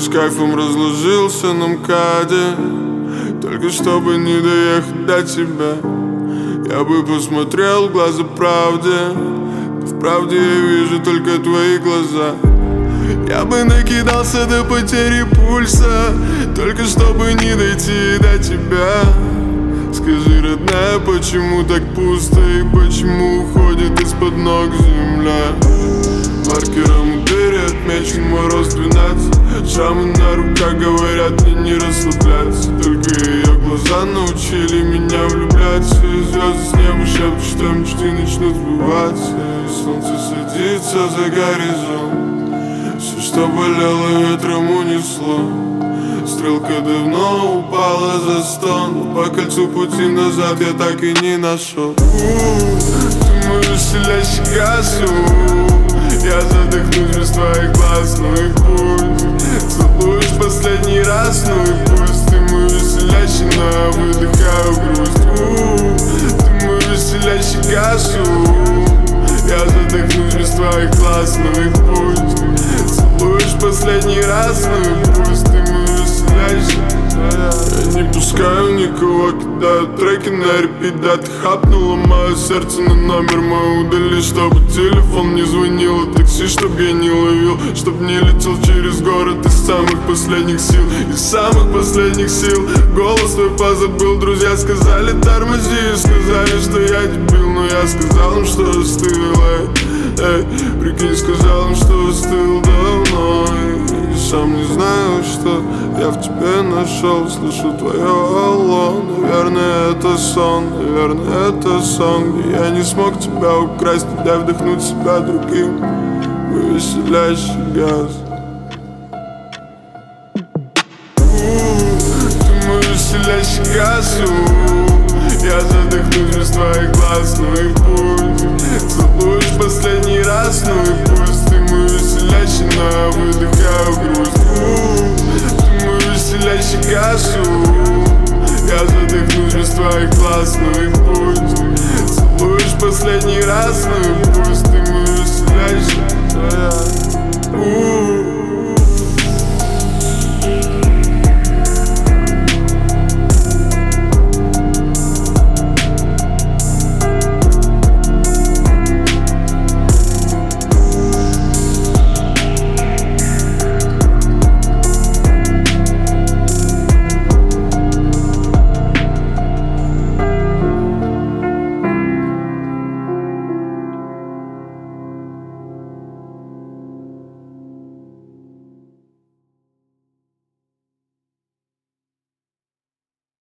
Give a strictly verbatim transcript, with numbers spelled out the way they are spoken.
с кайфом разложился на МКАДе, только чтобы не доехать до тебя. Я бы посмотрел в глаза правде, в правде я вижу только твои глаза. Я бы накидался до потери пульса, только чтобы не дойти до тебя. Скажи, родная, почему так пусто и почему уходит из-под ног земля? Маркером у двери отмечен мороз двенадцать. Шрамы на руках говорят мне не расслабляться. Только ее глаза научили меня влюбляться. И звезды с неба шепчут, что мечты начнут сбываться. И солнце садится за горизонт, все, что болело, ветром унесло. Стрелка давно упала за стон, по кольцу пути назад я так и не нашел. Ты мой веселящий газ, я задохнусь без твоих глаз, ну и пусть целуешь последний раз, ну и пусть. Ты мой веселящий, но я выдыхаю грусть. Ты мой веселящий газ, я задохнусь без твоих глаз, ну и пусть целуешь последний раз, ну и пусть. Ты мой веселящий. Я не пускаю никого, кидаю треки на репит. Да ты хапнула мое сердце, на номер мой удали, чтобы телефон не звонил, такси, чтоб я не ловил, чтоб не летел через город из самых последних сил. Из самых последних сил голос твой позабыл. Друзья сказали тормози, сказали, что я дебил, но я сказал им, что остыл. Эй, эй, прикинь, сказал им, что остыл давно. И сам не знаю, что я в тебе нашел. Слышу твое алло, наверное это сон, наверное это сон, где я не смог тебя украсть, не дай вдохнуть себя другим. Мой веселящий газ. Ты мой веселящий газ, я задохнусь без твоих глаз, ну и пусть целуешь последний раз, ну и пусть. Ты мой веселящий, но я выдыхаю грусть. Ты мой веселящий газ, я задохнусь без твоих глаз, ну и пусть целуешь последний раз, ну и